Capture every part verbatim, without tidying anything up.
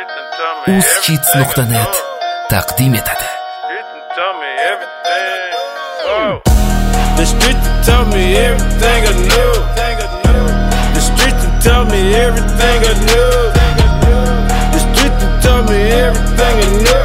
uz-hits nuqta net taqdim etadi. The street tell me everything I knew. The street tell me everything I knew. The street tell me everything I knew.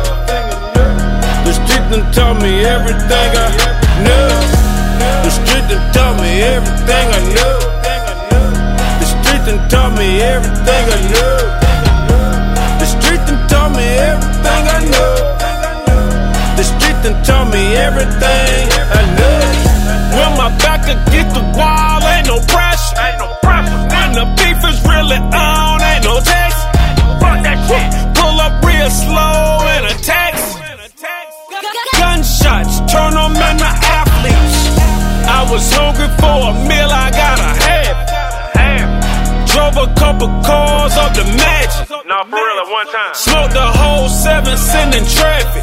The street tell me everything I knew. The street tell me everything I knew. The street tell me everything I knew. The street tell me everything I knew. The street tell me everything I knew. When my back against the wall, ain't no pressure. Ain't no pressure. When the beef is really on, ain't no text. Fuck that shit. Pull up real slow in a text. Gunshots, turn them into athletes. I was hungry for a meal, I got a half. Drove a couple cars up the Magic. Nah, for real, at one time. Smoked the whole seven cent in traffic.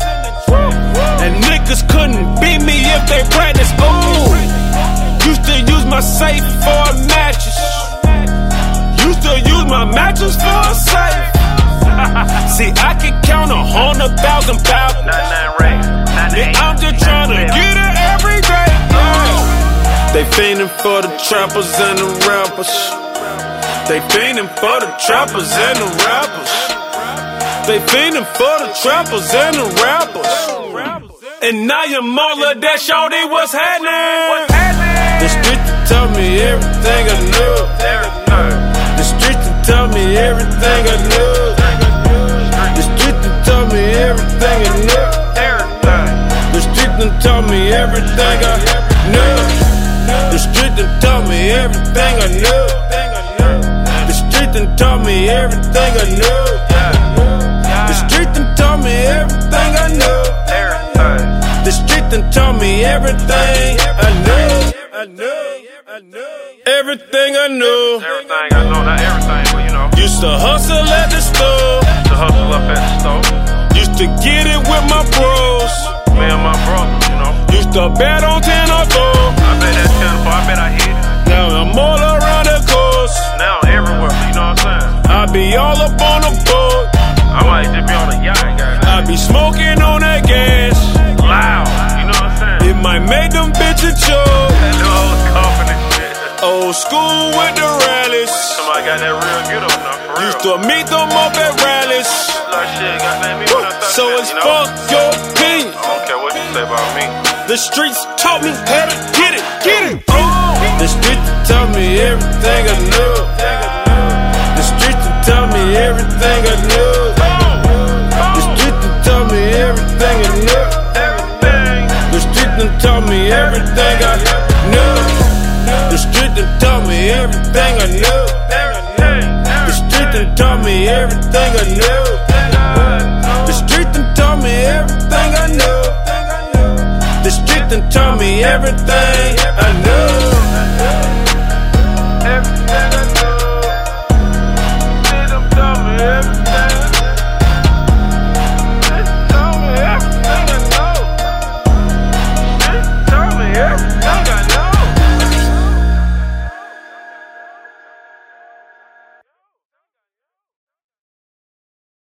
And niggas couldn't beat me if they practice. Ooh, used to use my safe for a mattress. Used to use my mattress for a safe. See, I can count a hundred thousand pounds. ninety-nine racks, ninety-eight. I'm just trying to get it every day. Yeah. They fiending for the trappers and the rappers. They fiending for the trappers and the rappers. They fiending for the trappers and the rappers. And now you're all of that, shorty, what's happening? The street tell me everything I knew. The street tell me everything I knew. The street tell me everything I knew. The street tell me everything I knew. The street tell me everything I knew. The street tell me everything I knew. The street tell me everything I knew. The street done taught me everything I knew. I knew. I knew. Everything I knew. Everything I know, not everything, but you know. Used to hustle at the store. Used to hustle up at the store. Used to get it with my bros. Me and my brothers, you know. Used to bet on ten or four. I bet that ten or four, I bet I hit. Now I'm all around the coast. Now I'm everywhere, you know what I'm saying? I be all up on the boat. I might just be on a yacht, guys. I be smoking on that gas. Loud, you know what I'm saying? It might make them bitches choke. That old company shit. Old school with the rallies. Somebody got that real get up now, for real. Used to meet them up at rallies. Like shit, goddamn me when I thought So that, it's you know? fuck your opinion. I don't care what you say about me. The streets taught me how to get it, get it. Oh. The streets taught me everything I knew. The streets taught me everything I knew. The streets taught me everything I knew. The streets taught me everything I knew. The streets taught me everything I knew. The streets taught me everything I knew. The streets taught me everything I knew. The streets taught me everything